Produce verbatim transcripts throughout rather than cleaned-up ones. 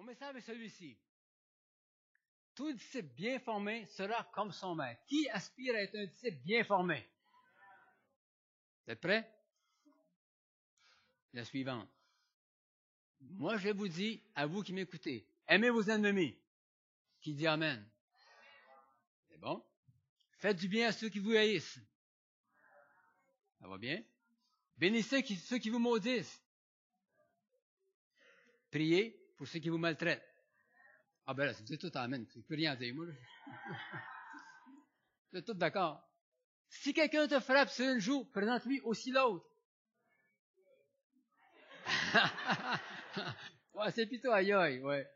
message est celui-ci. Tout disciple bien formé sera comme son maître. Qui aspire à être un disciple bien formé? Vous êtes prêts? La suivante. Moi, je vous dis, à vous qui m'écoutez, aimez vos ennemis. Qui dit Amen? C'est bon? Faites du bien à ceux qui vous haïssent. Ça va bien? Bénissez ceux qui vous maudissent. Priez pour ceux qui vous maltraitent. Ah ben là, vous êtes tous Amen. Je ne peux rien dire, moi. Vous êtes tous d'accord? Si quelqu'un te frappe sur une joue, présente-lui aussi l'autre. Ouais, c'est plutôt aïe aïe, ouais.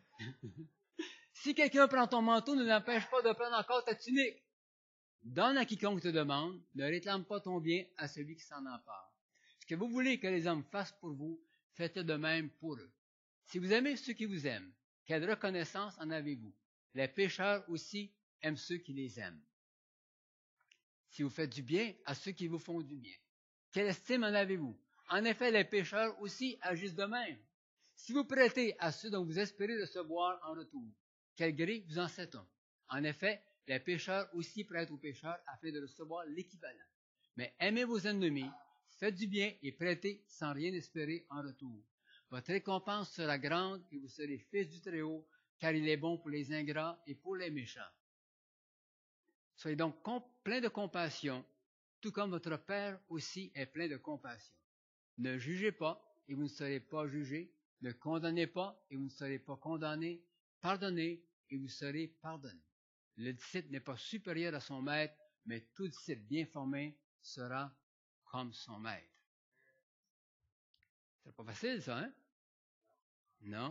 Si quelqu'un prend ton manteau, ne l'empêche pas de prendre encore ta tunique. Donne à quiconque te demande, ne réclame pas ton bien à celui qui s'en empare. Ce que vous voulez que les hommes fassent pour vous, faites-le de même pour eux. Si vous aimez ceux qui vous aiment, quelle reconnaissance en avez-vous? Les pécheurs aussi aiment ceux qui les aiment. Si vous faites du bien à ceux qui vous font du bien, quelle estime en avez-vous? En effet, les pécheurs aussi agissent de même. Si vous prêtez à ceux dont vous espérez recevoir en retour, quel gré vous en sait-on? En effet, les pécheurs aussi prêtent aux pécheurs afin de recevoir l'équivalent. Mais aimez vos ennemis, faites du bien et prêtez sans rien espérer en retour. Votre récompense sera grande et vous serez fils du Très-Haut, car il est bon pour les ingrats et pour les méchants. Soyez donc pleins de compassion, tout comme votre Père aussi est plein de compassion. Ne jugez pas et vous ne serez pas jugés. Ne condamnez pas et vous ne serez pas condamnés. Pardonnez et vous serez pardonnés. Le disciple n'est pas supérieur à son maître, mais tout disciple bien formé sera comme son maître. C'est pas facile, ça, hein? Non.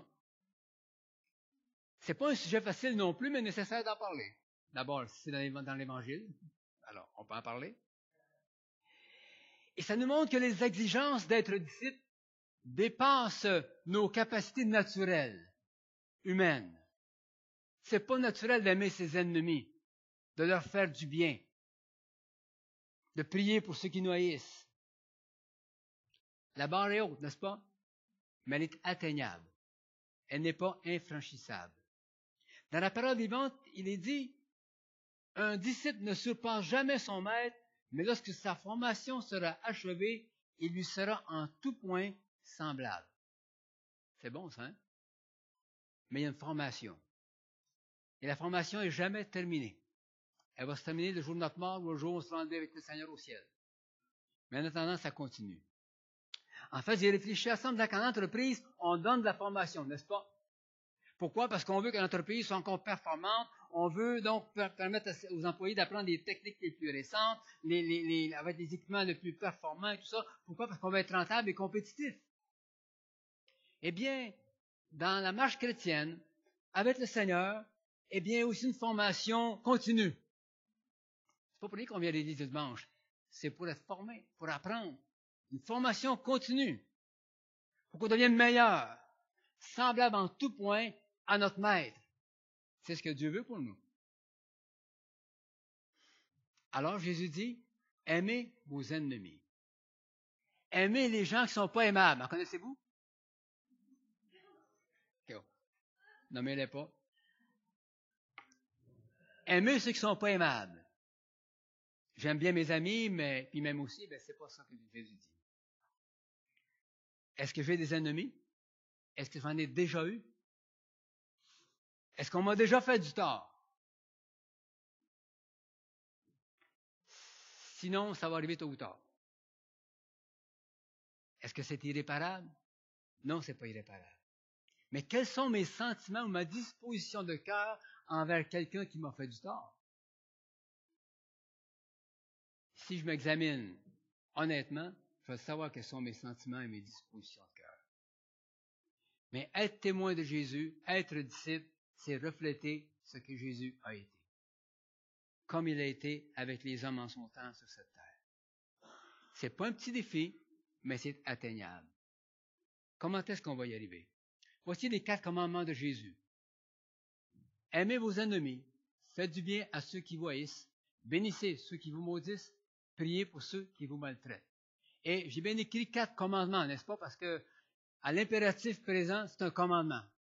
C'est pas un sujet facile non plus, mais nécessaire d'en parler. D'abord, c'est dans l'Évangile. Alors, on peut en parler. Et ça nous montre que les exigences d'être disciple dépassent nos capacités naturelles, humaines. C'est pas naturel d'aimer ses ennemis, de leur faire du bien, de prier pour ceux qui nous haïssent. La barre est haute, n'est-ce pas? Mais elle est atteignable. Elle n'est pas infranchissable. Dans la parole vivante, il est dit, un disciple ne surpasse jamais son maître, mais lorsque sa formation sera achevée, il lui sera en tout point semblable. C'est bon, ça, hein? Mais il y a une formation. Et la formation n'est jamais terminée. Elle va se terminer le jour de notre mort ou le jour où on se rendra avec le Seigneur au ciel. Mais en attendant, ça continue. En fait, j'ai réfléchi à ça, dans qu'en entreprise, on donne de la formation, n'est-ce pas? Pourquoi? Parce qu'on veut que l'entreprise soit encore performante. On veut donc permettre aux employés d'apprendre les techniques les plus récentes, les, les, les, avec des équipements les plus performants et tout ça. Pourquoi? Parce qu'on va être rentable et compétitif. Eh bien, dans la marche chrétienne, avec le Seigneur, eh bien, aussi une formation continue. C'est pas pour rien qu'on vient à l'église le dimanche. C'est pour être formé, pour apprendre. Une formation continue. Pour qu'on devienne meilleur, semblable en tout point à notre maître. C'est ce que Dieu veut pour nous. Alors Jésus dit, aimez vos ennemis. Aimez les gens qui ne sont pas aimables. En connaissez-vous? Okay. Nommez-les pas. Aimez ceux qui ne sont pas aimables. J'aime bien mes amis, mais puis même aussi, ben, c'est pas ça que Jésus dit. Est-ce que j'ai des ennemis? Est-ce que j'en ai déjà eu? Est-ce qu'on m'a déjà fait du tort? Sinon, ça va arriver tôt ou tard. Est-ce que c'est irréparable? Non, c'est pas irréparable. Mais quels sont mes sentiments ou ma disposition de cœur envers quelqu'un qui m'a fait du tort? Si je m'examine honnêtement, je vais savoir quels sont mes sentiments et mes dispositions de cœur. Mais être témoin de Jésus, être disciple, c'est refléter ce que Jésus a été. Comme il a été avec les hommes en son temps sur cette terre. C'est pas un petit défi, mais c'est atteignable. Comment est-ce qu'on va y arriver? Voici les quatre commandements de Jésus. Aimez vos ennemis, faites du bien à ceux qui vous haïssent, bénissez ceux qui vous maudissent, priez pour ceux qui vous maltraitent. Et j'ai bien écrit quatre commandements, n'est-ce pas? Parce que à l'impératif présent, c'est un commandement.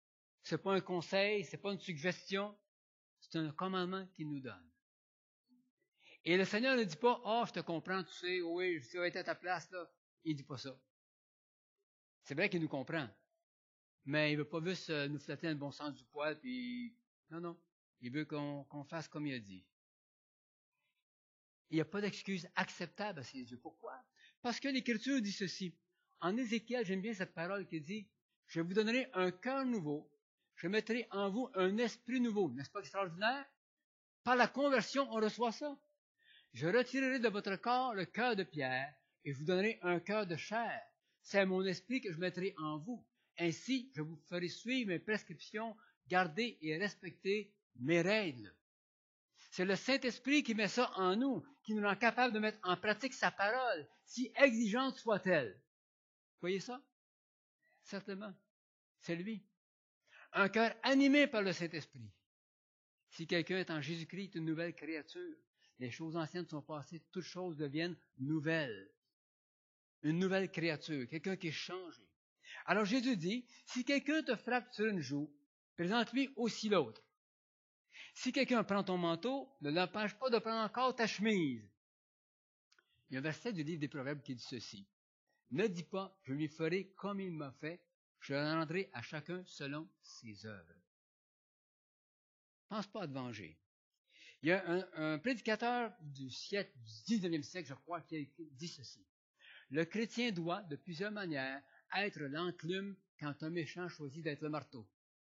C'est pas un conseil, c'est pas une suggestion, c'est un commandement qu'il nous donne. Et le Seigneur ne dit pas, ah, oh, je te comprends, tu sais, oui, si j'avais été à ta place, là. Il dit pas ça. C'est vrai qu'il nous comprend. Mais il veut pas juste nous flatter dans le bon sens du poil, puis, non, non. Il veut qu'on, qu'on fasse comme il a dit. Il n'y a pas d'excuse acceptable à ses yeux. Pourquoi? Parce que l'Écriture dit ceci. En Ézéchiel, j'aime bien cette parole qui dit, je vous donnerai un cœur nouveau, je mettrai en vous un esprit nouveau. N'est-ce pas extraordinaire? Par la conversion, on reçoit ça. Je retirerai de votre corps le cœur de pierre et je vous donnerai un cœur de chair. C'est mon esprit que je mettrai en vous. Ainsi, je vous ferai suivre mes prescriptions, garder et respecter mes règles. C'est le Saint-Esprit qui met ça en nous, qui nous rend capable de mettre en pratique sa parole, si exigeante soit-elle. Vous voyez ça? Certainement. C'est lui. Un cœur animé par le Saint-Esprit. Si quelqu'un est en Jésus-Christ, une nouvelle créature. Les choses anciennes sont passées, toutes choses deviennent nouvelles. Une nouvelle créature, quelqu'un qui est changé. Alors Jésus dit, si quelqu'un te frappe sur une joue, présente-lui aussi l'autre. Si quelqu'un prend ton manteau, ne l'empêche pas de prendre encore ta chemise. Il y a un verset du livre des Proverbes qui dit ceci. Ne dis pas, je lui ferai comme il m'a fait, je le rendrai à chacun selon ses œuvres. Pense pas à te venger. Il y a un, un prédicateur du siècle, du dix-neuvième siècle, je crois, qui a dit ceci. Le chrétien doit, de plusieurs manières, être l'enclume quand un méchant choisit d'être le marteau.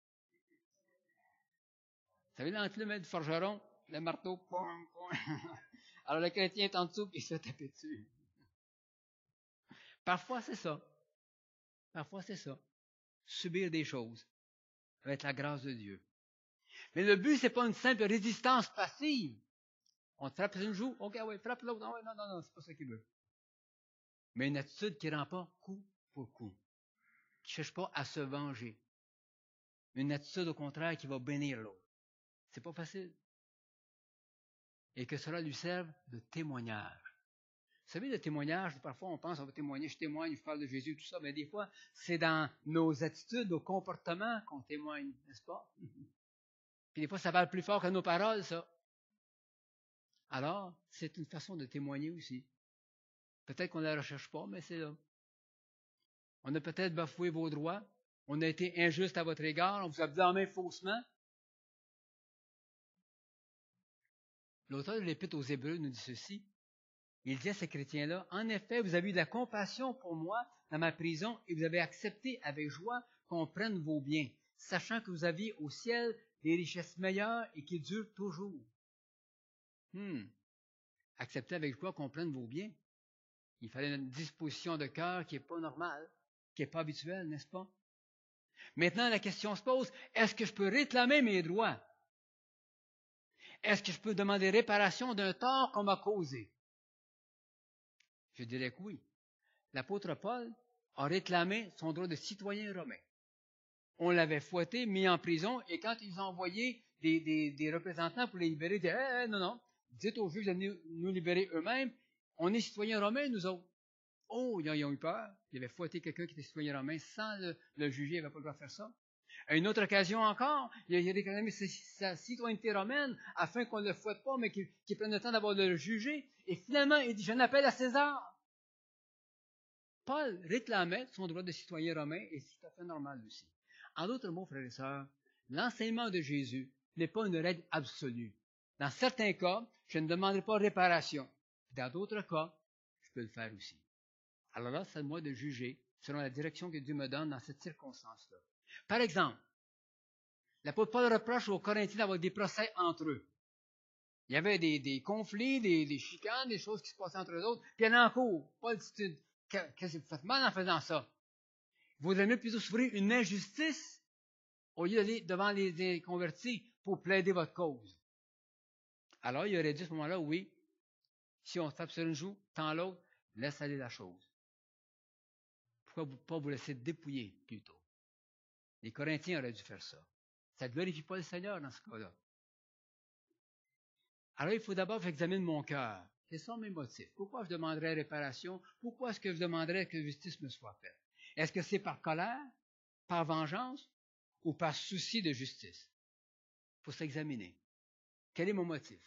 Vous savez, l'enclume est du forgeron, le marteau, pom, pom. Alors le chrétien est en dessous et il se fait taper dessus. Parfois, c'est ça. Parfois, c'est ça. Subir des choses avec la grâce de Dieu. Mais le but, c'est pas une simple résistance passive. On te frappe une joue, ok, oui, frappe l'autre. Non, non, non, non, c'est pas ça qu'il veut. Mais une attitude qui ne rend pas coup pour coup. Qui ne cherche pas à se venger. Une attitude, au contraire, qui va bénir l'autre. C'est pas facile. Et que cela lui serve de témoignage. Vous savez, le témoignage, parfois on pense, on va témoigner, je témoigne, je parle de Jésus, tout ça, mais des fois, c'est dans nos attitudes, nos comportements qu'on témoigne, n'est-ce pas? Puis des fois, ça parle plus fort que nos paroles, ça. Alors, c'est une façon de témoigner aussi. Peut-être qu'on ne la recherche pas, mais c'est là. On a peut-être bafoué vos droits. On a été injuste à votre égard. On vous a blâmé faussement. L'auteur de l'Épître aux Hébreux nous dit ceci. Il dit à ces chrétiens-là, « En effet, vous avez eu de la compassion pour moi dans ma prison et vous avez accepté avec joie qu'on prenne vos biens, sachant que vous aviez au ciel des richesses meilleures et qui durent toujours. » Hmm. Accepter avec joie qu'on prenne vos biens. Il fallait une disposition de cœur qui n'est pas normale, qui n'est pas habituelle, n'est-ce pas? Maintenant, la question se pose, est-ce que je peux réclamer mes droits? Est-ce que je peux demander réparation d'un tort qu'on m'a causé? Je dirais que oui. L'apôtre Paul a réclamé son droit de citoyen romain. On l'avait fouetté, mis en prison, et quand ils ont envoyé des, des, des représentants pour les libérer, ils disaient, hey, hey, non, non, dites aux Juifs de nous, nous libérer eux-mêmes, on est citoyens romains, nous autres. Oh, ils ont eu peur. Ils avaient fouetté quelqu'un qui était citoyen romain sans le, le juger, il n'avait pas le droit de faire ça. À une autre occasion encore, il a réclamé sa citoyenneté romaine afin qu'on ne le fouette pas, mais qu'il, qu'il prenne le temps d'abord de le juger. Et finalement, il dit, j'en appelle à César. Paul réclamait son droit de citoyen romain et c'est tout à fait normal aussi. En d'autres mots, frères et sœurs, l'enseignement de Jésus n'est pas une règle absolue. Dans certains cas, je ne demanderai pas réparation. Dans d'autres cas, je peux le faire aussi. Alors là, c'est à moi de juger selon la direction que Dieu me donne dans cette circonstance-là. Par exemple, l'apôtre Paul reproche aux Corinthiens d'avoir des procès entre eux. Il y avait des, des conflits, des, des chicanes, des choses qui se passaient entre eux autres, puis il y en a en cours. Paul dit, qu'est-ce que vous faites mal en faisant ça? Il vaudrait mieux plutôt souffrir une injustice au lieu d'aller devant les, les convertis pour plaider votre cause. Alors, il aurait dit à ce moment-là, oui, si on tape sur une joue, tant l'autre, laisse aller la chose. Pourquoi ne pas vous laisser dépouiller plutôt? Les Corinthiens auraient dû faire ça. Ça ne glorifie pas le Seigneur dans ce cas-là. Alors, il faut d'abord examiner mon cœur. Quels sont mes motifs? Pourquoi je demanderais réparation? Pourquoi est-ce que je demanderais que justice me soit faite? Est-ce que c'est par colère? Par vengeance? ou par souci de justice? Il faut s'examiner. Quel est mon motif?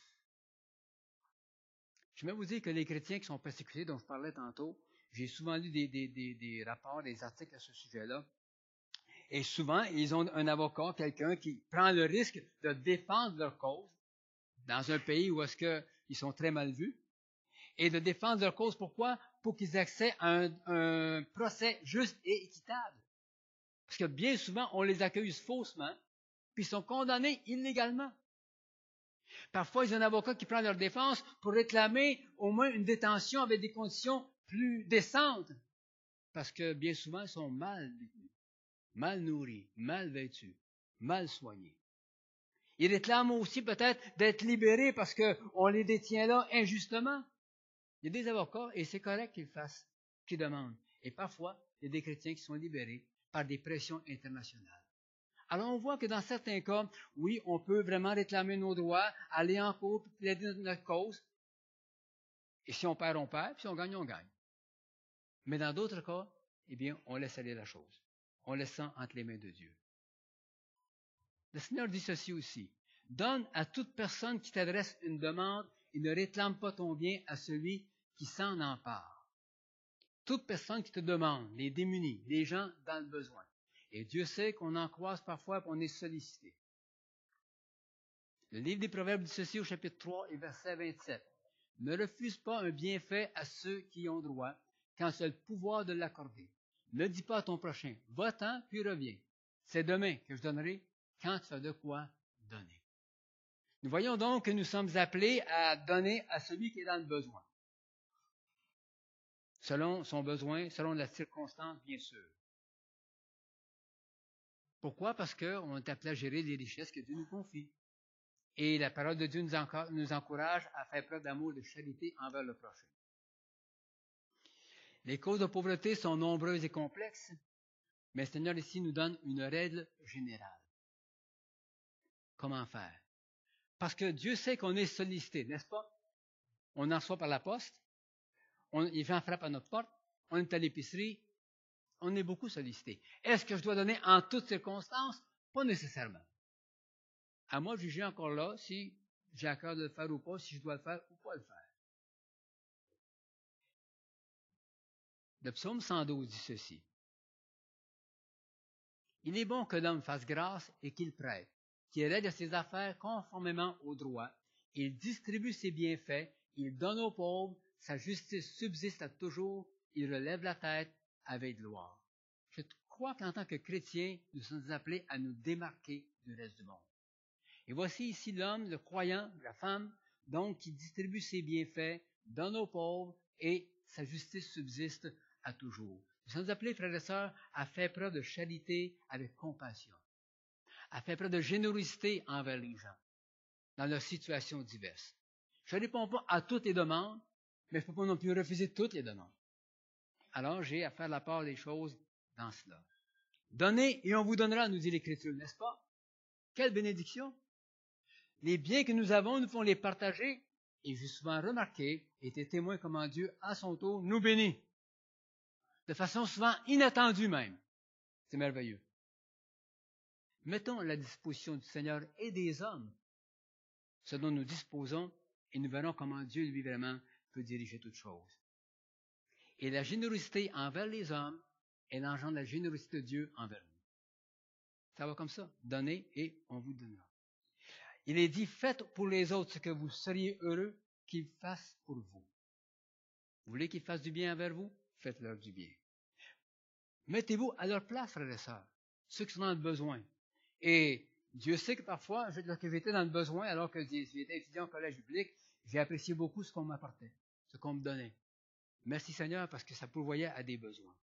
Je vais vous dire que les chrétiens qui sont persécutés, dont je parlais tantôt, j'ai souvent lu des, des, des, des rapports, des articles à ce sujet-là, et souvent, ils ont un avocat, quelqu'un qui prend le risque de défendre leur cause dans un pays où est-ce qu'ils sont très mal vus, et de défendre leur cause. Pourquoi? Pour qu'ils aient accès à un, un procès juste et équitable. Parce que bien souvent, on les accuse faussement, puis ils sont condamnés illégalement. Parfois, ils ont un avocat qui prend leur défense pour réclamer au moins une détention avec des conditions plus décentes. Parce que bien souvent, ils sont mal détenus, mal nourris, mal vêtus, mal soignés. Ils réclament aussi peut-être d'être libérés parce qu'on les détient là injustement. Il y a des avocats, et c'est correct qu'ils fassent, qu'ils demandent. Et parfois, il y a des chrétiens qui sont libérés par des pressions internationales. Alors on voit que dans certains cas, oui, on peut vraiment réclamer nos droits, aller en cours, plaider notre cause. Et si on perd, on perd, puis si on gagne, on gagne. Mais dans d'autres cas, eh bien, on laisse aller la chose. On laisse ça entre les mains de Dieu. Le Seigneur dit ceci aussi. Donne à toute personne qui t'adresse une demande et ne réclame pas ton bien à celui qui s'en empare. Toute personne qui te demande, les démunis, les gens dans le besoin. Et Dieu sait qu'on en croise parfois et qu'on est sollicité. Le livre des Proverbes dit ceci au chapitre trois et verset vingt-sept. Ne refuse pas un bienfait à ceux qui ont droit, quand tu as le pouvoir de l'accorder. Ne dis pas à ton prochain, va-t'en puis reviens. C'est demain que je donnerai quand tu as de quoi donner. Nous voyons donc que nous sommes appelés à donner à celui qui est dans le besoin. Selon son besoin, selon la circonstance, bien sûr. Pourquoi? Parce qu'on est appelé à gérer les richesses que Dieu nous confie. Et la parole de Dieu nous, enco- nous encourage à faire preuve d'amour et de charité envers le prochain. Les causes de pauvreté sont nombreuses et complexes, mais le Seigneur ici nous donne une règle générale. Comment faire? Parce que Dieu sait qu'on est sollicité, n'est-ce pas? On en reçoit par la poste, on, les gens frappent à notre porte, on est à l'épicerie, on est beaucoup sollicité. Est-ce que je dois donner en toutes circonstances? Pas nécessairement. À moi de juger encore là si j'ai à cœur de le faire ou pas, si je dois le faire ou pas le faire. Le psaume cent douze dit ceci. Il est bon que l'homme fasse grâce et qu'il prête, qu'il règle ses affaires conformément au droit, il distribue ses bienfaits, il donne aux pauvres, sa justice subsiste à toujours, il relève la tête avec gloire. Je crois qu'en tant que chrétiens, nous sommes appelés à nous démarquer du reste du monde. Et voici ici l'homme, le croyant, la femme, donc qui distribue ses bienfaits, donne aux pauvres et sa justice subsiste à toujours. Nous sommes appelés, frères et sœurs, à faire preuve de charité avec compassion, à faire preuve de générosité envers les gens, dans leurs situations diverses. Je ne réponds pas à toutes les demandes, mais je ne peux pas non plus refuser toutes les demandes. Alors, j'ai à faire la part des choses dans cela. Donnez et on vous donnera, nous dit l'Écriture, n'est-ce pas? Quelle bénédiction! Les biens que nous avons, nous pouvons les partager, et j'ai souvent remarqué, et été témoin comment Dieu, à son tour, nous bénit. De façon souvent inattendue même. C'est merveilleux. Mettons à la disposition du Seigneur et des hommes ce dont nous disposons, et nous verrons comment Dieu, lui, vraiment, peut diriger toutes choses. Et la générosité envers les hommes, elle engendre la générosité de Dieu envers nous. Ça va comme ça. Donnez et on vous donnera. Il est dit, faites pour les autres ce que vous seriez heureux qu'ils fassent pour vous. Vous voulez qu'ils fassent du bien envers vous? Faites-leur du bien. Mettez-vous à leur place, frères et sœurs, ceux qui sont dans le besoin. Et Dieu sait que parfois, lorsque j'étais dans le besoin, alors que j'étais étudiant au collège public, j'ai apprécié beaucoup ce qu'on m'apportait, ce qu'on me donnait. Merci Seigneur, parce que ça pourvoyait à des besoins.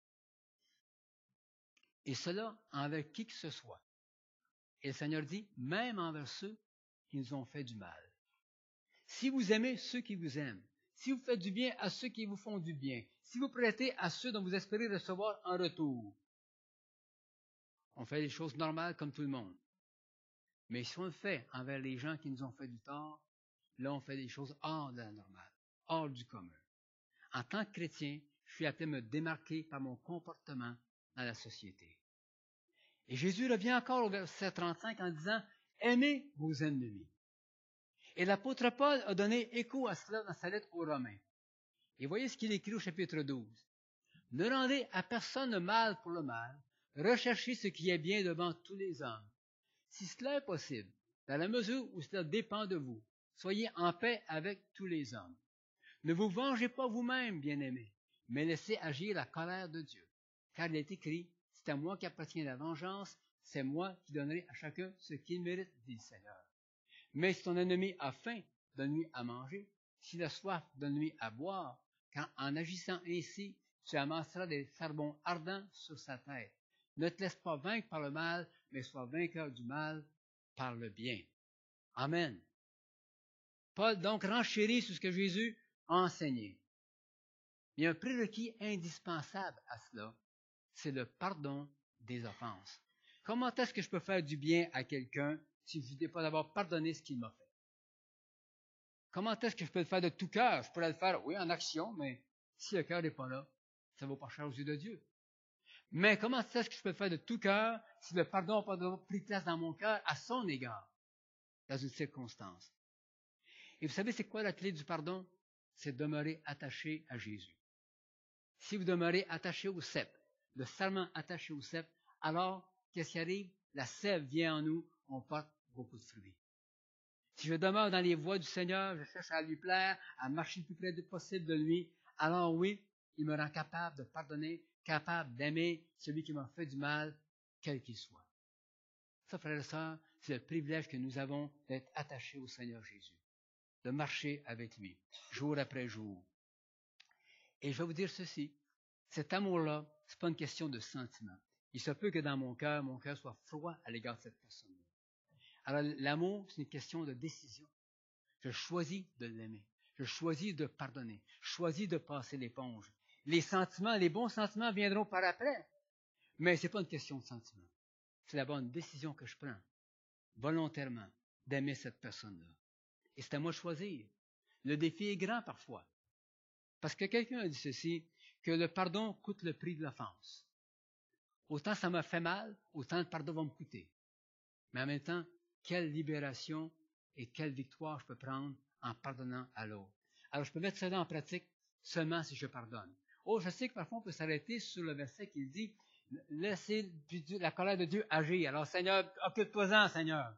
Et cela envers qui que ce soit. Et le Seigneur dit, même envers ceux qui nous ont fait du mal. Si vous aimez ceux qui vous aiment, si vous faites du bien à ceux qui vous font du bien, si vous prêtez à ceux dont vous espérez recevoir en retour, on fait les choses normales comme tout le monde. Mais si on le fait envers les gens qui nous ont fait du tort, là on fait des choses hors de la normale, hors du commun. En tant que chrétien, je suis appelé à me démarquer par mon comportement dans la société. Et Jésus revient encore au verset trente-cinq en disant, « Aimez vos ennemis. » Et l'apôtre Paul a donné écho à cela dans sa lettre aux Romains. Et voyez ce qu'il écrit au chapitre douze. « Ne rendez à personne le mal pour le mal, recherchez ce qui est bien devant tous les hommes. Si cela est possible, dans la mesure où cela dépend de vous, soyez en paix avec tous les hommes. Ne vous vengez pas vous-même, bien-aimés, mais laissez agir la colère de Dieu. Car il est écrit, c'est à moi qu'appartient la vengeance, c'est moi qui donnerai à chacun ce qu'il mérite, dit le Seigneur. Mais si ton ennemi a faim, donne-lui à manger. S'il a soif, donne-lui à boire. Car en agissant ainsi, tu amasseras des charbons ardents sur sa tête. Ne te laisse pas vaincre par le mal, mais sois vainqueur du mal par le bien. » Amen. Paul donc renchérit sur ce que Jésus a enseigné. Il y a un prérequis indispensable à cela, c'est le pardon des offenses. Comment est-ce que je peux faire du bien à quelqu'un si je n'ai pas d'abord pardonné ce qu'il m'a fait? Comment est-ce que je peux le faire de tout cœur? Je pourrais le faire, oui, en action, mais si le cœur n'est pas là, ça ne vaut pas cher aux yeux de Dieu. Mais comment est-ce que je peux le faire de tout cœur si le pardon n'a pas pris place dans mon cœur à son égard, dans une circonstance? Et vous savez, c'est quoi la clé du pardon? C'est demeurer attaché à Jésus. Si vous demeurez attaché au cep, le serment attaché au cep, alors, qu'est-ce qui arrive? La sève vient en nous, on porte beaucoup de fruits. Si je demeure dans les voies du Seigneur, je cherche à lui plaire, à marcher le plus près possible de lui, alors oui, il me rend capable de pardonner, capable d'aimer celui qui m'a fait du mal, quel qu'il soit. Ça, frères et sœurs, c'est le privilège que nous avons d'être attachés au Seigneur Jésus, de marcher avec lui, jour après jour. Et je vais vous dire ceci, cet amour-là, ce n'est pas une question de sentiment. Il se peut que dans mon cœur, mon cœur soit froid à l'égard de cette personne-là. Alors, l'amour, c'est une question de décision. Je choisis de l'aimer. Je choisis de pardonner. Je choisis de passer l'éponge. Les sentiments, les bons sentiments viendront par après. Mais ce n'est pas une question de sentiment. C'est d'abord une décision que je prends, volontairement, d'aimer cette personne-là. Et c'est à moi de choisir. Le défi est grand parfois. Parce que quelqu'un a dit ceci, que le pardon coûte le prix de l'offense. Autant ça m'a fait mal, autant le pardon va me coûter. Mais en même temps, quelle libération et quelle victoire je peux prendre en pardonnant à l'autre. Alors, je peux mettre cela en pratique seulement si je pardonne. Oh, je sais que parfois on peut s'arrêter sur le verset qui dit « Laissez la colère de Dieu agir. » Alors, Seigneur, occupe-toi-en, Seigneur.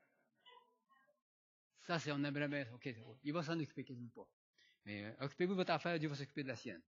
Ça, c'est on aimerait bien. OK, il va s'en occuper quasiment pas. Mais euh, occupez-vous de votre affaire, Dieu va s'occuper de la sienne.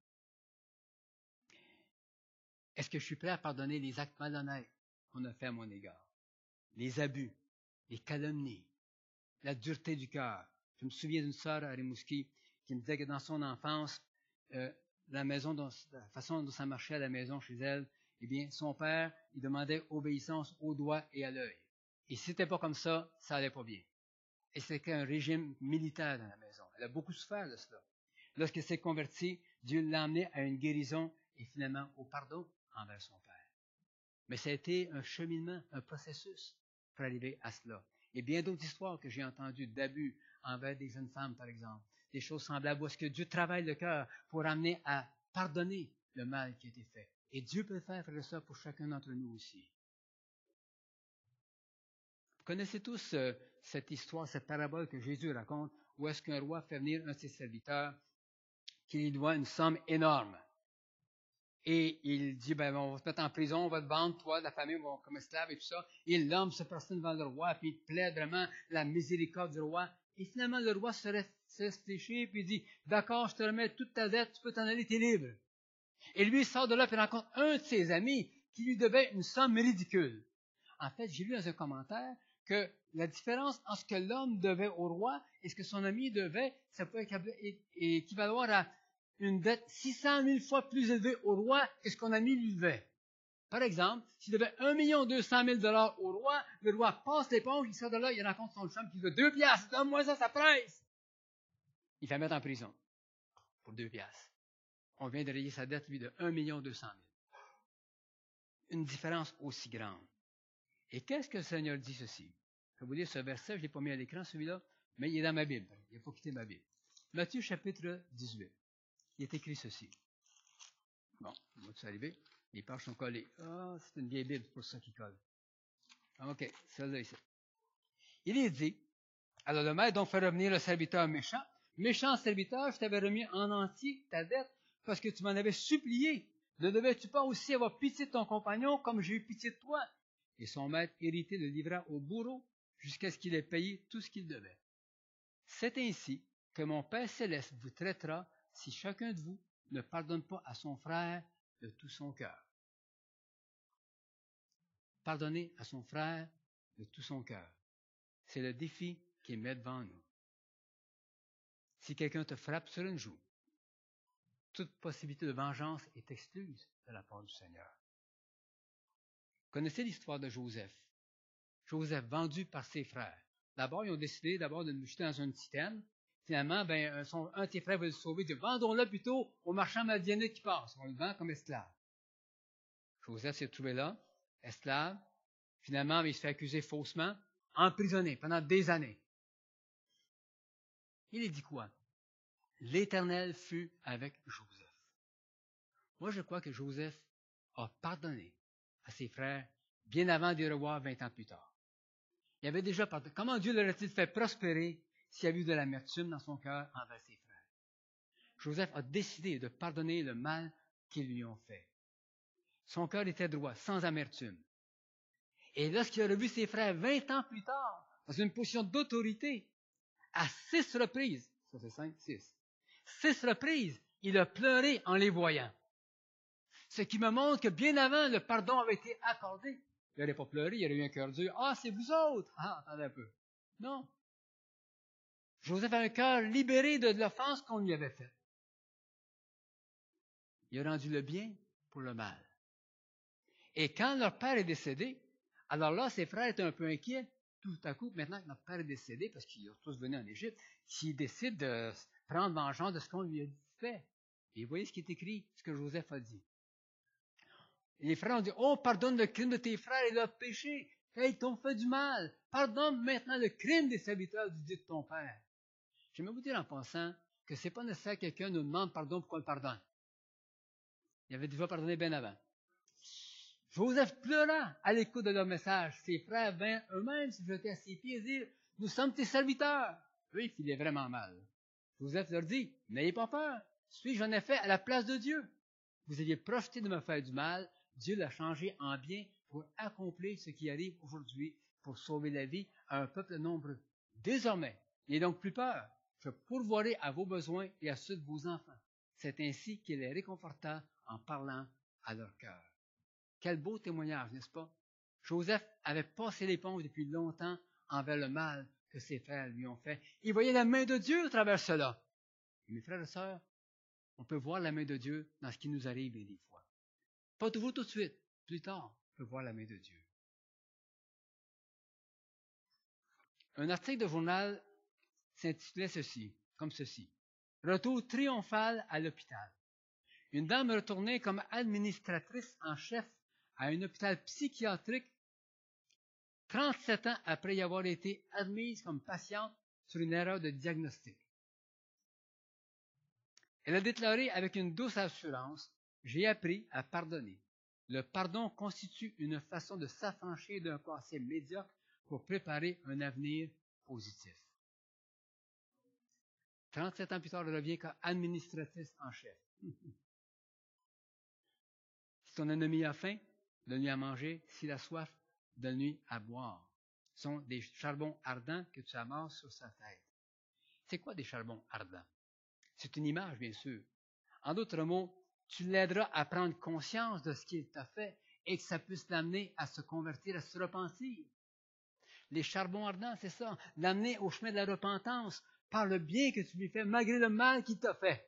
Est-ce que je suis prêt à pardonner les actes malhonnêtes qu'on a fait à mon égard? Les abus, les calomnies, la dureté du cœur. Je me souviens d'une sœur à Rimouski qui me disait que dans son enfance, euh, la maison, dont, la façon dont ça marchait à la maison chez elle, eh bien, son père, il demandait obéissance au doigt et à l'œil. Et si c'était pas comme ça, ça allait pas bien. Et c'était un régime militaire dans la maison. Elle a beaucoup souffert de cela. Lorsqu'elle s'est convertie, Dieu l'a emmenée à une guérison et finalement au pardon envers son père. Mais ça a été un cheminement, un processus pour arriver à cela. Et bien d'autres histoires que j'ai entendues d'abus envers des jeunes femmes, par exemple, des choses semblables, où est-ce que Dieu travaille le cœur pour amener à pardonner le mal qui a été fait. Et Dieu peut faire, faire ça pour chacun d'entre nous aussi. Vous connaissez tous euh, cette histoire, cette parabole que Jésus raconte, où est-ce qu'un roi fait venir un de ses serviteurs qui lui doit une somme énorme. Et il dit, ben, on va te mettre en prison, on va te vendre, toi, la famille, on va comme esclave et tout ça. Et l'homme se personne devant le roi, puis il plaide vraiment la miséricorde du roi. Et finalement, le roi se réfléchit, puis il dit, d'accord, je te remets toute ta dette, tu peux t'en aller, t'es libre. Et lui, il sort de là, puis il rencontre un de ses amis qui lui devait une somme ridicule. En fait, j'ai lu dans un commentaire que la différence entre ce que l'homme devait au roi et ce que son ami devait, ça pouvait équivaloir à une dette six cent mille fois plus élevée au roi que ce qu'on a mis lui devait. Par exemple, s'il devait un million deux cent mille dollars au roi, le roi passe l'éponge, il sort de là, il rencontre son chum qui veut deux piastres, donne-moi ça, ça presse. Il fait mettre en prison pour deux piastres. On vient de rayer sa dette, lui, de un million deux cent mille. Une différence aussi grande. Et qu'est-ce que le Seigneur dit ceci? Je vais vous lire ce verset, je ne l'ai pas mis à l'écran, celui-là, mais il est dans ma Bible. Il n'a pas quitté ma Bible. Matthieu chapitre dix-huit. Il est écrit ceci. Bon, on va tout arriver. Les pages sont collées. Ah, c'est une vieille Bible, c'est pour ça qu'il colle. OK, celle-là ici. Il est dit, alors le maître donc fait revenir le serviteur méchant. Méchant serviteur, je t'avais remis en entier ta dette parce que tu m'en avais supplié. Ne devais-tu pas aussi avoir pitié de ton compagnon comme j'ai eu pitié de toi? Et son maître, irrité, le livra au bourreau jusqu'à ce qu'il ait payé tout ce qu'il devait. C'est ainsi que mon Père céleste vous traitera si chacun de vous ne pardonne pas à son frère de tout son cœur. Pardonner à son frère de tout son cœur. C'est le défi qu'il met devant nous. Si quelqu'un te frappe sur une joue, toute possibilité de vengeance est excluse de la part du Seigneur. Vous connaissez l'histoire de Joseph. Joseph, vendu par ses frères. D'abord, ils ont décidé d'abord de le jeter dans une citerne. Finalement, ben, son, un de ses frères veut le sauver. Il dit, vendons-le plutôt au marchand madianite qui passe. On le vend comme esclave. Joseph s'est trouvé là, esclave. Finalement, il se fait accuser faussement, emprisonné pendant des années. Il est dit quoi? L'Éternel fut avec Joseph. Moi, je crois que Joseph a pardonné à ses frères bien avant de les revoir vingt ans plus tard. Il avait déjà pardonné. Comment Dieu l'aurait-il fait prospérer s'il y avait eu de l'amertume dans son cœur envers ses frères? Joseph a décidé de pardonner le mal qu'ils lui ont fait. Son cœur était droit, sans amertume. Et lorsqu'il a revu ses frères vingt ans plus tard, dans une position d'autorité, à six reprises, ça c'est cinq, six, six reprises, il a pleuré en les voyant. Ce qui me montre que bien avant, le pardon avait été accordé. Il n'aurait pas pleuré, il aurait eu un cœur dur. Ah, c'est vous autres! Ah, attendez un peu. Non. Joseph a un cœur libéré de l'offense qu'on lui avait faite. Il a rendu le bien pour le mal. Et quand leur père est décédé, alors là, ses frères étaient un peu inquiets. Tout à coup, maintenant que notre père est décédé, parce qu'ils sont tous venus en Égypte, s'il décide de prendre vengeance de ce qu'on lui a fait. Et vous voyez ce qui est écrit, ce que Joseph a dit. Les frères ont dit, oh, pardonne le crime de tes frères et leur péché. Hey, ils t'ont fait du mal. Pardonne maintenant le crime des serviteurs du Dieu de ton père. J'aimerais vous dire en passant que ce n'est pas nécessaire que quelqu'un nous demande pardon pour qu'on le pardonne. Il avait déjà pardonné bien avant. Joseph pleura à l'écoute de leur message. Ses frères vinrent eux-mêmes se jeter à ses pieds et dire, nous sommes tes serviteurs. Eux, ils filaient vraiment mal. Joseph leur dit, n'ayez pas peur. Suis-je en effet à la place de Dieu? Vous aviez projeté de me faire du mal. Dieu l'a changé en bien pour accomplir ce qui arrive aujourd'hui, pour sauver la vie à un peuple nombreux. Désormais, n'ayez donc plus peur. Je pourvoirai à vos besoins et à ceux de vos enfants. C'est ainsi qu'il les réconforta en parlant à leur cœur. Quel beau témoignage, n'est-ce pas? Joseph avait passé l'éponge depuis longtemps envers le mal que ses frères lui ont fait. Il voyait la main de Dieu à travers cela. Et mes frères et sœurs, on peut voir la main de Dieu dans ce qui nous arrive des fois. Pas toujours tout de suite, plus tard, on peut voir la main de Dieu. Un article de journal s'intitulait ceci, comme ceci. Retour triomphal à l'hôpital. Une dame retournée comme administratrice en chef à un hôpital psychiatrique trente-sept ans après y avoir été admise comme patiente sur une erreur de diagnostic. Elle a déclaré avec une douce assurance, « J'ai appris à pardonner. Le pardon constitue une façon de s'affranchir d'un passé médiocre pour préparer un avenir positif. » trente-sept ans plus tard, elle revient comme administratrice en chef. Si ton ennemi a faim, donne-lui à manger. S'il a soif, donne-lui à boire. Ce sont des charbons ardents que tu amasses sur sa tête. C'est quoi des charbons ardents? C'est une image, bien sûr. En d'autres mots, tu l'aideras à prendre conscience de ce qu'il t'a fait et que ça puisse l'amener à se convertir, à se repentir. Les charbons ardents, c'est ça, l'amener au chemin de la repentance par le bien que tu lui fais, malgré le mal qu'il t'a fait.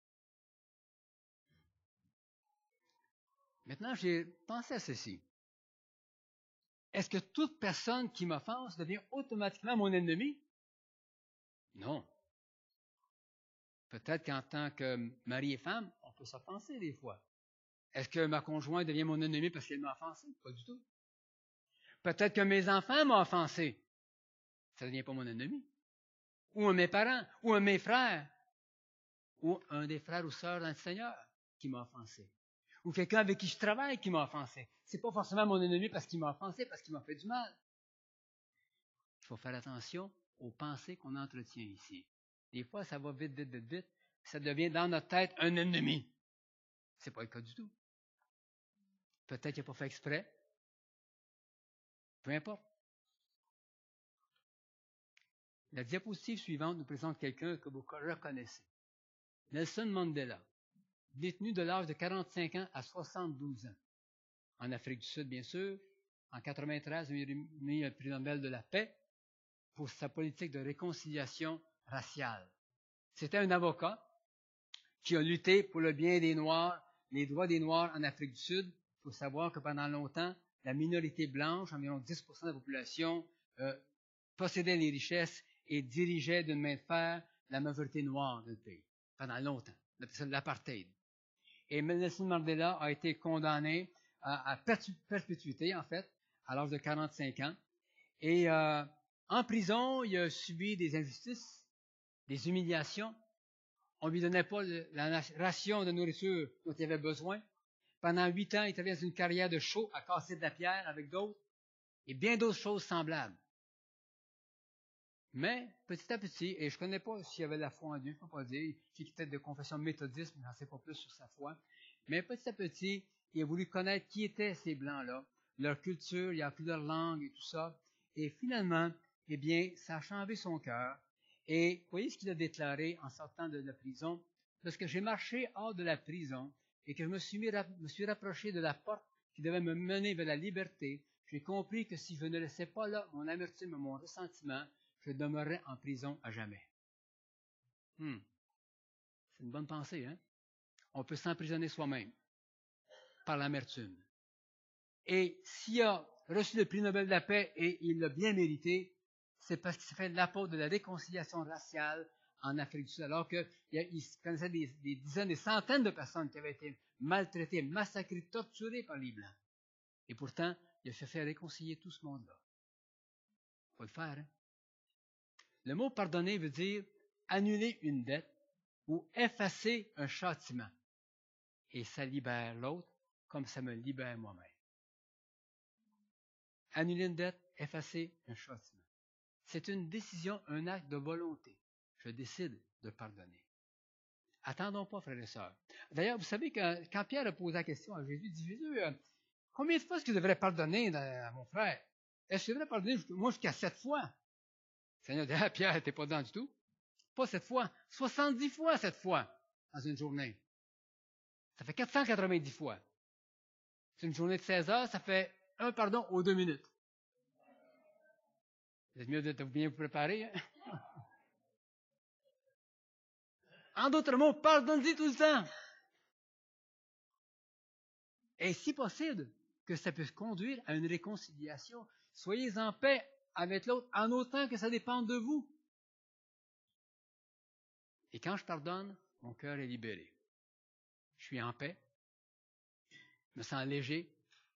Maintenant, j'ai pensé à ceci. Est-ce que toute personne qui m'offense devient automatiquement mon ennemi? Non. Peut-être qu'en tant que mari et femme, on peut s'offenser des fois. Est-ce que ma conjointe devient mon ennemi parce qu'elle m'a offensé? Pas du tout. Peut-être que mes enfants m'ont offensé. Ça ne devient pas mon ennemi. Ou un de mes parents, ou un de mes frères, ou un des frères ou sœurs dans le Seigneur qui m'a offensé. Ou quelqu'un avec qui je travaille qui m'a offensé. C'est pas forcément mon ennemi parce qu'il m'a offensé, parce qu'il m'a fait du mal. Il faut faire attention aux pensées qu'on entretient ici. Des fois, ça va vite, vite, vite, vite. Ça devient dans notre tête un ennemi. C'est pas le cas du tout. Peut-être qu'il n'a pas fait exprès. Peu importe. La diapositive suivante nous présente quelqu'un que vous reconnaissez. Nelson Mandela, détenu de l'âge de quarante-cinq ans à soixante-douze ans. En Afrique du Sud, bien sûr. En quatre-vingt-treize, il a remis le prix Nobel de la paix pour sa politique de réconciliation raciale. C'était un avocat qui a lutté pour le bien des Noirs, les droits des Noirs en Afrique du Sud. Il faut savoir que pendant longtemps, la minorité blanche, environ dix pour cent de la population, euh, possédait les richesses et dirigeait d'une main de fer la majorité noire du pays. Pendant longtemps. On appelle ça l'apartheid. Et Nelson Mandela a été condamné à, à perpétuité, en fait, à l'âge de quarante-cinq ans. Et euh, en prison, il a subi des injustices, des humiliations. On ne lui donnait pas le, la ration de nourriture dont il avait besoin. Pendant huit ans, il travaillait dans une carrière de chaux à casser de la pierre avec d'autres et bien d'autres choses semblables. Mais, petit à petit, et je ne connais pas s'il y avait la foi en Dieu, je ne peux pas dire, il était de confession méthodiste, mais je n'en sais pas plus sur sa foi. Mais petit à petit, il a voulu connaître qui étaient ces Blancs-là, leur culture, il a appris leur langue et tout ça. Et finalement, eh bien, ça a changé son cœur. Et voyez ce qu'il a déclaré en sortant de la prison. Lorsque j'ai marché hors de la prison et que je me suis, mis, me suis rapproché de la porte qui devait me mener vers la liberté, j'ai compris que si je ne laissais pas là mon amertume et mon ressentiment, je demeurerai en prison à jamais. Hmm. C'est une bonne pensée, hein? On peut s'emprisonner soi-même par l'amertume. Et s'il a reçu le prix Nobel de la paix et il l'a bien mérité, c'est parce qu'il s'est fait l'apôtre de la réconciliation raciale en Afrique du Sud, alors qu'il connaissait des, des dizaines, des centaines de personnes qui avaient été maltraitées, massacrées, torturées par les Blancs. Et pourtant, il a fait faire réconcilier tout ce monde-là. Il faut le faire, hein? Le mot pardonner veut dire annuler une dette ou effacer un châtiment. Et ça libère l'autre comme ça me libère moi-même. Annuler une dette, effacer un châtiment. C'est une décision, un acte de volonté. Je décide de pardonner. Attendons pas, frères et sœurs. D'ailleurs, vous savez que quand Pierre a posé la question à Jésus, il dit, Jésus, euh, combien de fois est-ce que je devrais pardonner à mon frère? Est-ce que je devrais pardonner moi jusqu'à sept fois? Le Seigneur dit, ah, Pierre, t'es pas dedans du tout. Pas sept fois, soixante-dix fois cette fois dans une journée. Ça fait quatre cent quatre-vingt-dix fois. C'est une journée de seize heures, ça fait un pardon aux deux minutes. Vous êtes mieux de bien vous préparer. Hein? En d'autres mots, pardonnez tout le temps. Et si possible, que ça puisse conduire à une réconciliation. Soyez en paix avec l'autre en autant que ça dépende de vous. Et quand je pardonne, mon cœur est libéré. Je suis en paix. Je me sens léger.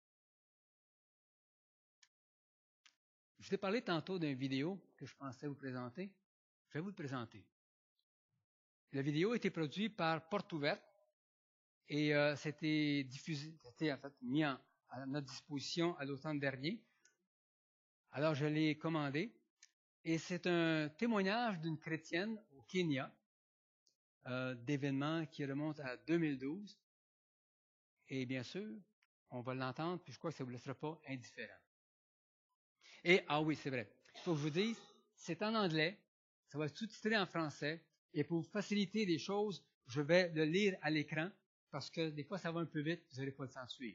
Je vous ai parlé tantôt d'une vidéo que je pensais vous présenter. Je vais vous le présenter. La vidéo a été produite par Porte Ouverte et euh, c'était diffusé, c'était en fait mis en, à notre disposition à l'automne dernier. Alors je l'ai commandé et c'est un témoignage d'une chrétienne au Kenya euh, d'événements qui remontent à deux mille douze. Et bien sûr, on va l'entendre, puis je crois que ça ne vous laissera pas indifférent. Et, ah oui, c'est vrai, il faut que je vous dise, c'est en anglais, ça va être sous-titré en français, et pour vous faciliter les choses, je vais le lire à l'écran, parce que des fois ça va un peu vite, vous n'allez pas le temps suivre.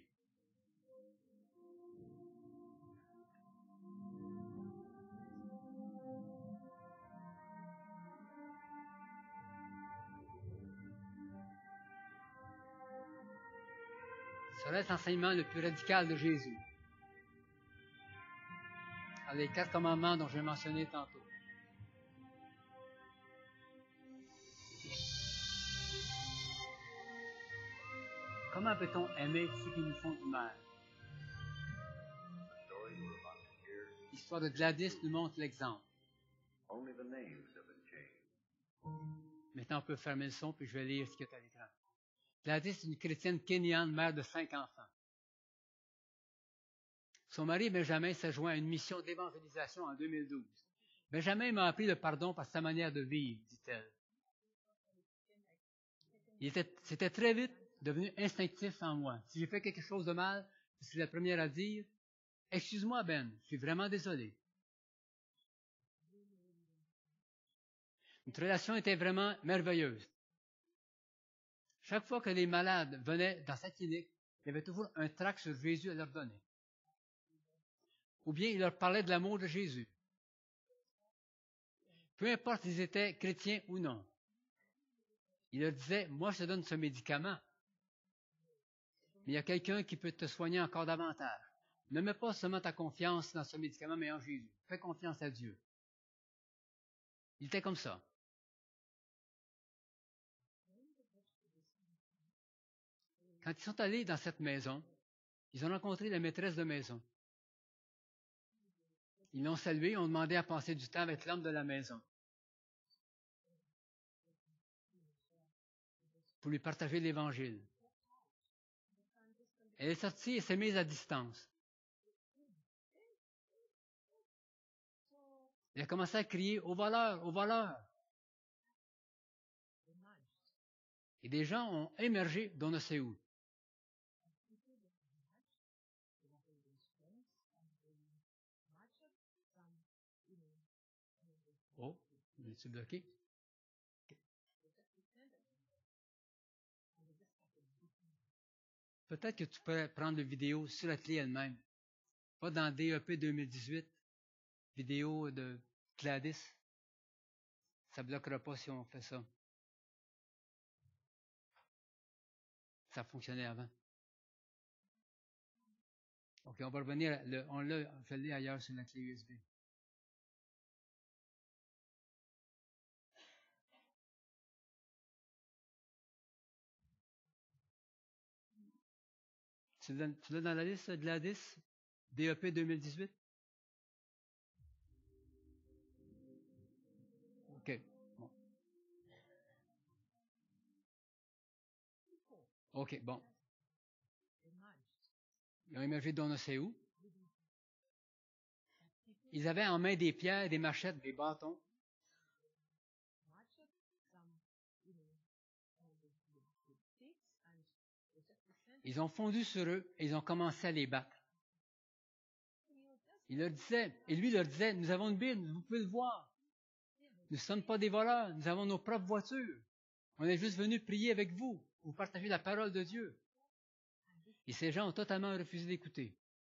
Ça va être l'enseignement le plus radical de Jésus. Dans les quatre commandements dont je vais mentionner tantôt. Comment peut-on aimer ceux qui nous font du mal? L'histoire de Gladys nous montre l'exemple. Maintenant, on peut fermer le son, puis je vais lire ce qu'il y a à l'écran. Gladys est une chrétienne kenyane, mère de cinq enfants. Son mari, Benjamin, s'est joint à une mission d'évangélisation en deux mille douze. Benjamin m'a appris le pardon par sa manière de vivre, dit-elle. Il était, c'était très vite devenu instinctif en moi. Si j'ai fait quelque chose de mal, je suis la première à dire « Excuse-moi, Ben, je suis vraiment désolé. » Notre relation était vraiment merveilleuse. Chaque fois que les malades venaient dans sa clinique, il y avait toujours un tract sur Jésus à leur donner. Ou bien il leur parlait de l'amour de Jésus. Peu importe s'ils étaient chrétiens ou non. Il leur disait, moi je te donne ce médicament, mais il y a quelqu'un qui peut te soigner encore davantage. Ne mets pas seulement ta confiance dans ce médicament, mais en Jésus. Fais confiance à Dieu. Il était comme ça. Quand ils sont allés dans cette maison, ils ont rencontré la maîtresse de maison. Ils l'ont salué, ont demandé à passer du temps avec l'homme de la maison pour lui partager l'Évangile. Elle est sortie et s'est mise à distance. Elle a commencé à crier « Au voleur, au voleur !» Et des gens ont émergé d'on ne sait où. Oh, es-tu bloqué? Okay. Peut-être que tu pourrais prendre une vidéo sur la clé elle-même. Pas dans D E P deux mille dix-huit, vidéo de Gladys. Ça ne bloquera pas si on fait ça. Ça fonctionnait avant. OK, on va revenir. Le, on l'a, je l'ai ailleurs sur la clé U S B. Tu l'as, tu l'as dans la liste de Gladys? D E P deux mille dix-huit? OK. Bon. OK, bon. Ils ont émergé d'on ne sait où. Ils avaient en main des pierres, des machettes, des bâtons. Ils ont fondu sur eux et ils ont commencé à les battre. Il leur disait, et lui leur disait, nous avons une Bible, vous pouvez le voir. Nous ne sommes pas des voleurs, nous avons nos propres voitures. On est juste venus prier avec vous, vous partager la parole de Dieu. Et ces gens ont totalement refusé d'écouter.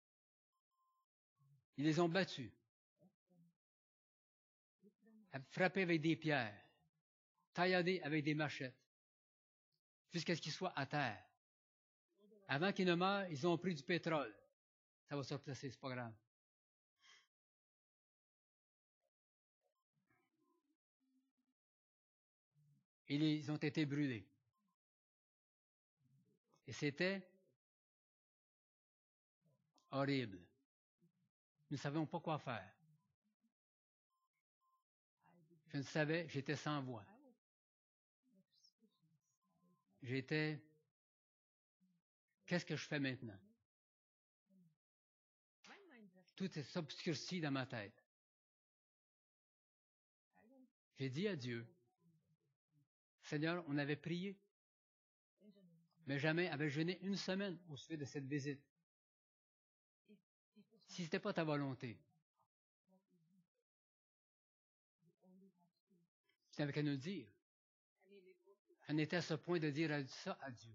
Ils les ont battus, frappés avec des pierres, tailladés avec des machettes, jusqu'à ce qu'ils soient à terre. Avant qu'ils ne meurent, ils ont pris du pétrole. Ça va se replacer, c'est pas grave. Et ils ont été brûlés. Et c'était horrible. Nous ne savions pas quoi faire. Je ne savais, j'étais sans voix. J'étais, qu'est-ce que je fais maintenant? Tout est obscurci dans ma tête. J'ai dit à Dieu, Seigneur, on avait prié, mais jamais avait jeûné une semaine au sujet de cette visite. Si ce n'était pas ta volonté, tu n'avais qu'à nous le dire. On était à ce point de dire ça à Dieu.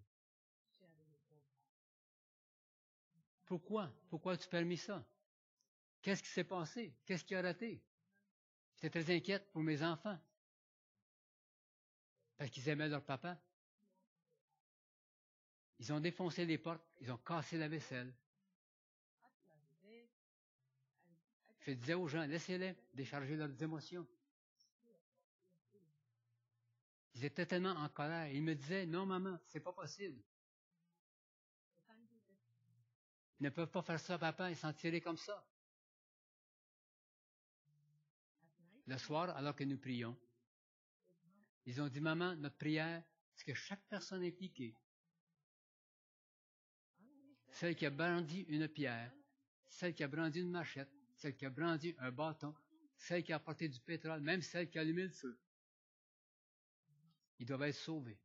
Pourquoi? Pourquoi as-tu permis ça? Qu'est-ce qui s'est passé? Qu'est-ce qui a raté? J'étais très inquiète pour mes enfants. Parce qu'ils aimaient leur papa. Ils ont défoncé les portes, ils ont cassé la vaisselle. Je disais aux gens, laissez-les décharger leurs émotions. Ils étaient tellement en colère. Ils me disaient, non maman, c'est pas possible. Ils ne peuvent pas faire ça, papa, et s'en tirer comme ça. Le soir, alors que nous prions, ils ont dit, maman, notre prière, c'est que chaque personne impliquée celle qui a brandi une pierre, celle qui a brandi une machette, celle qui a brandi un bâton, celle qui a apporté du pétrole, même celle qui a allumé le feu. Ils doivent être sauvés.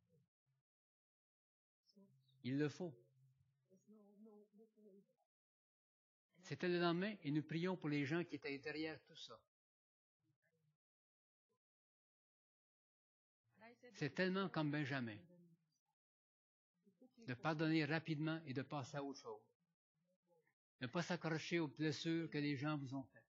Il le faut. C'était le lendemain et nous prions pour les gens qui étaient derrière tout ça. C'est tellement comme Benjamin de pardonner rapidement et de passer à autre chose. Ne pas s'accrocher aux blessures que les gens vous ont faites.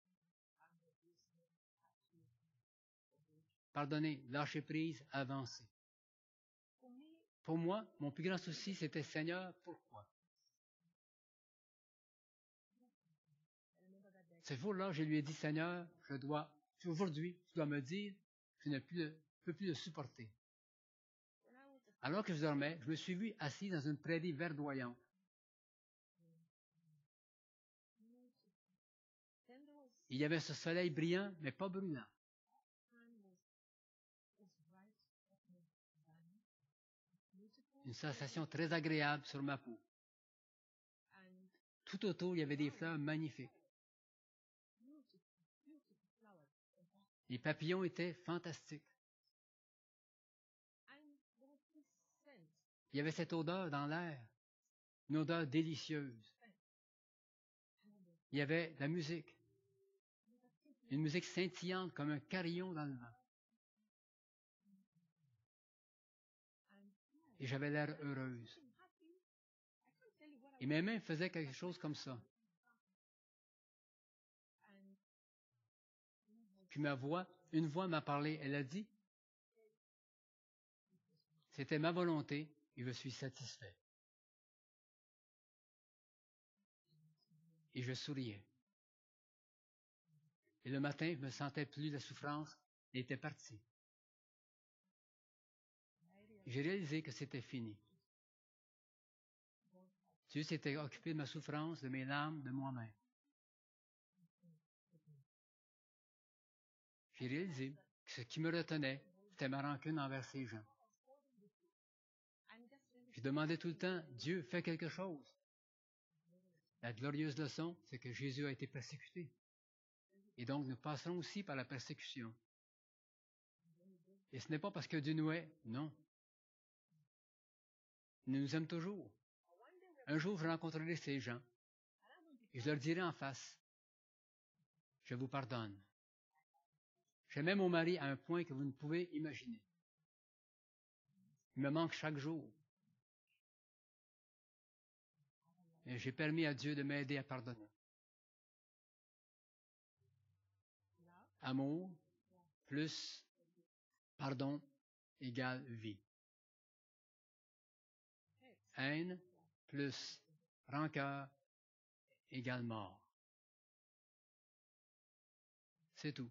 Pardonnez, lâcher prise, avancer. Pour moi, mon plus grand souci, c'était Seigneur, pourquoi? Ce jour-là, je lui ai dit, Seigneur, je dois, aujourd'hui, tu dois me dire, je ne plus le, peux plus le supporter. Alors que je dormais, je me suis vu assis dans une prairie verdoyante. Il y avait ce soleil brillant, mais pas brûlant. Une sensation très agréable sur ma peau. Tout autour, il y avait des fleurs magnifiques. Les papillons étaient fantastiques. Il y avait cette odeur dans l'air, une odeur délicieuse. Il y avait de la musique, une musique scintillante comme un carillon dans le vent. Et j'avais l'air heureuse. Et mes mains faisaient quelque chose comme ça. Puis ma voix, une voix m'a parlé, elle a dit, c'était ma volonté et je suis satisfait. Et je souriais. Et le matin, je ne me sentais plus la souffrance, elle était partie. J'ai réalisé que c'était fini. Dieu s'était occupé de ma souffrance, de mes larmes, de moi-même. J'ai réalisé que ce qui me retenait, c'était ma rancune envers ces gens. Je demandais tout le temps, Dieu, fais quelque chose. La glorieuse leçon, c'est que Jésus a été persécuté. Et donc, nous passerons aussi par la persécution. Et ce n'est pas parce que Dieu nous hait, non. Il nous aime toujours. Un jour, je rencontrerai ces gens et je leur dirai en face, je vous pardonne. J'aimais mon mari à un point que vous ne pouvez imaginer. Il me manque chaque jour. Et j'ai permis à Dieu de m'aider à pardonner. Amour plus pardon égale vie. Haine plus rancœur égale mort. C'est tout.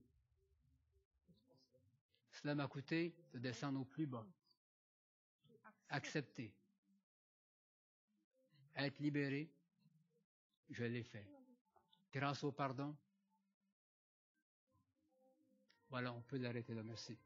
Cela m'a coûté de descendre au plus bas. Accepter. Être libéré, je l'ai fait. Grâce au pardon, voilà, on peut l'arrêter là. Merci.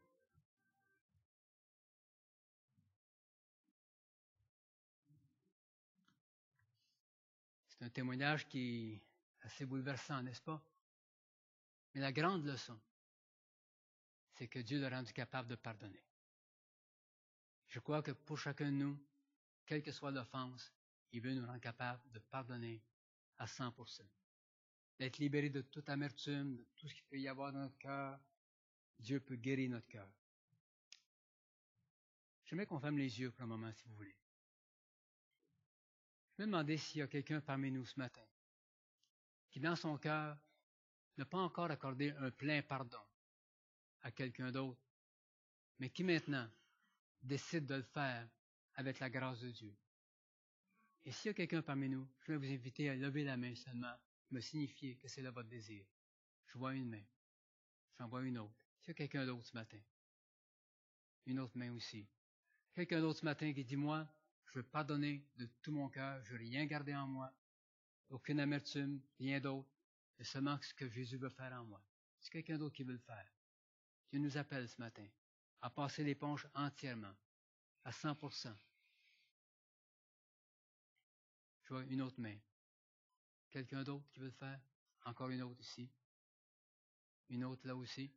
C'est un témoignage qui est assez bouleversant, n'est-ce pas? Mais la grande leçon, c'est que Dieu l'a rendu capable de pardonner. Je crois que pour chacun de nous, quelle que soit l'offense, il veut nous rendre capables de pardonner à cent pour cent. D'être libéré de toute amertume, de tout ce qu'il peut y avoir dans notre cœur. Dieu peut guérir notre cœur. J'aimerais qu'on ferme les yeux pour un moment, si vous voulez. Je me demandais s'il y a quelqu'un parmi nous ce matin qui, dans son cœur, n'a pas encore accordé un plein pardon à quelqu'un d'autre, mais qui maintenant décide de le faire avec la grâce de Dieu. Et s'il y a quelqu'un parmi nous, je vais vous inviter à lever la main seulement, me signifier que c'est là votre désir. Je vois une main. J'en vois une autre. S'il y a quelqu'un d'autre ce matin, une autre main aussi. Quelqu'un d'autre ce matin qui dit, moi, je veux pardonner de tout mon cœur, je ne veux rien garder en moi, aucune amertume, rien d'autre, mais seulement ce que Jésus veut faire en moi. C'est quelqu'un d'autre qui veut le faire. Dieu nous appelle ce matin à passer l'éponge entièrement, à cent pour cent. Je vois une autre main. Quelqu'un d'autre qui veut le faire? Encore une autre ici. Une autre là aussi.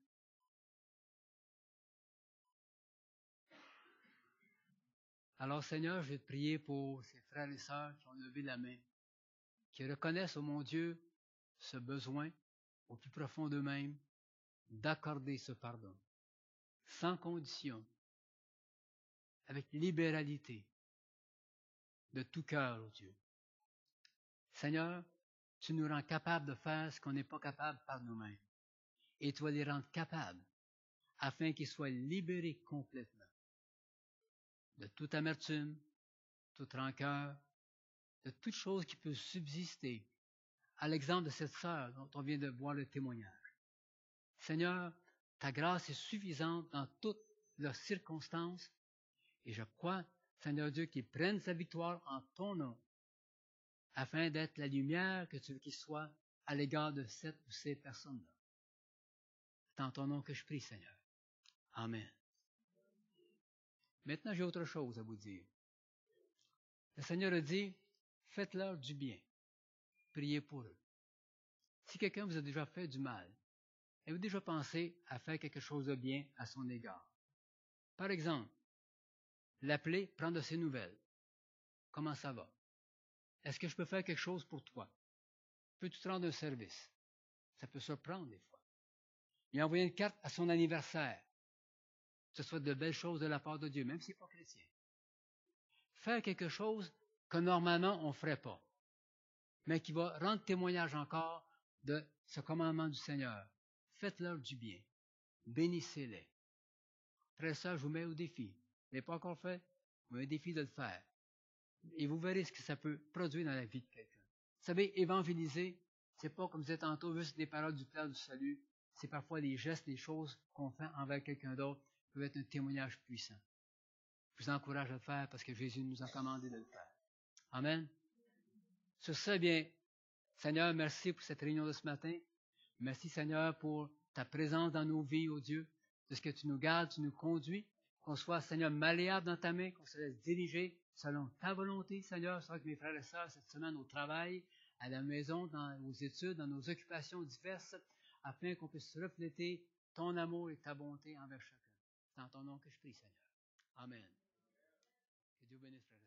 Alors, Seigneur, je vais te prier pour ces frères et sœurs qui ont levé la main, qui reconnaissent, oh mon Dieu, ce besoin au plus profond d'eux-mêmes d'accorder ce pardon, sans condition, avec libéralité, de tout cœur, oh Dieu. Seigneur, tu nous rends capables de faire ce qu'on n'est pas capable par nous-mêmes. Et tu vas les rendre capables afin qu'ils soient libérés complètement de toute amertume, toute rancœur, de toute chose qui peut subsister, à l'exemple de cette sœur dont on vient de voir le témoignage. Seigneur, ta grâce est suffisante dans toutes leurs circonstances et je crois, Seigneur Dieu, qu'il prenne sa victoire en ton nom afin d'être la lumière que tu veux qu'il soit à l'égard de cette ou ces personnes-là. C'est en ton nom que je prie, Seigneur. Amen. Maintenant, j'ai autre chose à vous dire. Le Seigneur a dit, faites-leur du bien. Priez pour eux. Si quelqu'un vous a déjà fait du mal, avez-vous déjà pensé à faire quelque chose de bien à son égard? Par exemple, l'appeler, prendre de ses nouvelles. Comment ça va? Est-ce que je peux faire quelque chose pour toi? Peux-tu te rendre un service? Ça peut surprendre des fois. Lui envoyer une carte à son anniversaire. Que ce soit de belles choses de la part de Dieu, même si ce n'est pas chrétien. Faire quelque chose que normalement on ne ferait pas, mais qui va rendre témoignage encore de ce commandement du Seigneur. Faites-leur du bien. Bénissez-les. Après ça, je vous mets au défi. Vous ne l'avez pas encore fait? Je vous mets au défi de le faire. Et vous verrez ce que ça peut produire dans la vie de quelqu'un. Vous savez, évangéliser, c'est pas, comme je disais tantôt, juste des paroles du plan du salut. C'est parfois des gestes, des choses qu'on fait envers quelqu'un d'autre qui peuvent être un témoignage puissant. Je vous encourage à le faire parce que Jésus nous a commandé de le faire. Amen. Sur ce, bien, Seigneur, merci pour cette réunion de ce matin. Merci, Seigneur, pour ta présence dans nos vies, ô Dieu, de ce que tu nous gardes, tu nous conduis, qu'on soit, Seigneur, malléable dans ta main, qu'on se laisse diriger selon ta volonté, Seigneur, soit avec mes frères et sœurs cette semaine au travail, à la maison, dans nos études, dans nos occupations diverses, afin qu'on puisse refléter ton amour et ta bonté envers chacun. C'est en ton nom que je prie, Seigneur. Amen. Que Dieu bénisse, frères.